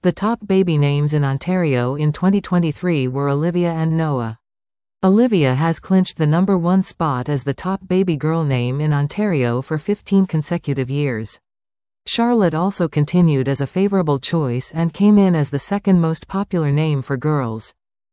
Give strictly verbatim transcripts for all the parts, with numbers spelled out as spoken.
The top baby names in Ontario in twenty twenty-three were Olivia and Noah. Olivia has clinched the number one spot as the top baby girl name in Ontario for fifteen consecutive years. Charlotte also continued as a favorable choice and came in as the second most popular name for girls.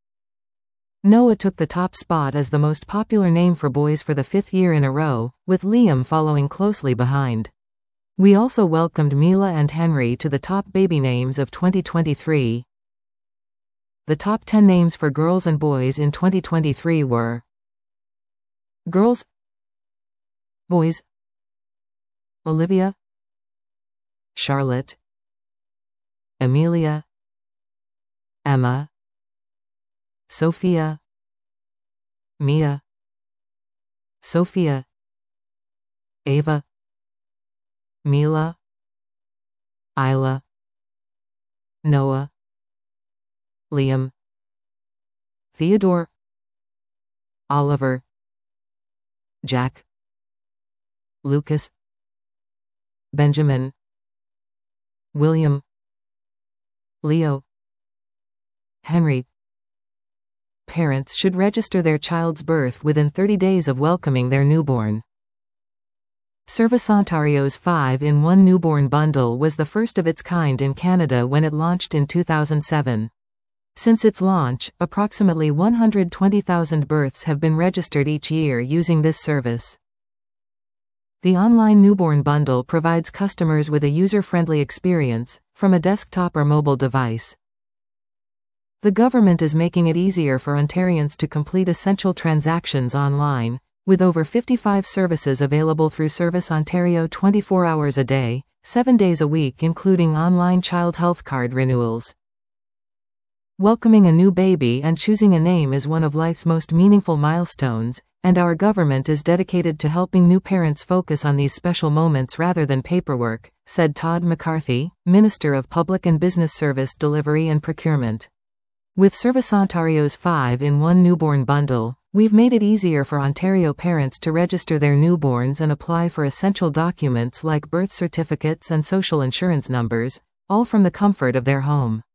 Noah took the top spot as the most popular name for boys for the fifth year in a row, with Liam following closely behind. We also welcomed Mila and Henry to the top baby names of twenty twenty-three. The top ten names for girls and boys in twenty twenty-three were: Girls, Boys, Olivia, Charlotte, Amelia, Emma, Sophia, Mia, Sophia, Ava, Mila, Isla, Noah, Liam, Theodore, Oliver, Jack, Lucas, Benjamin, William, Leo, Henry. Parents should register their child's birth within thirty days of welcoming their newborn. Service Ontario's five in one newborn bundle was the first of its kind in Canada when it launched in two thousand seven. Since its launch, approximately one hundred twenty thousand births have been registered each year using this service. The online newborn bundle provides customers with a user-friendly experience, from a desktop or mobile device. The government is making it easier for Ontarians to complete essential transactions online, with over fifty-five services available through Service Ontario twenty-four hours a day, seven days a week, including online child health card renewals. Welcoming a new baby and choosing a name is one of life's most meaningful milestones, and our government is dedicated to helping new parents focus on these special moments rather than paperwork, said Todd McCarthy, Minister of Public and Business Service Delivery and Procurement. With Service Ontario's five in one newborn bundle, we've made it easier for Ontario parents to register their newborns and apply for essential documents like birth certificates and social insurance numbers, all from the comfort of their home.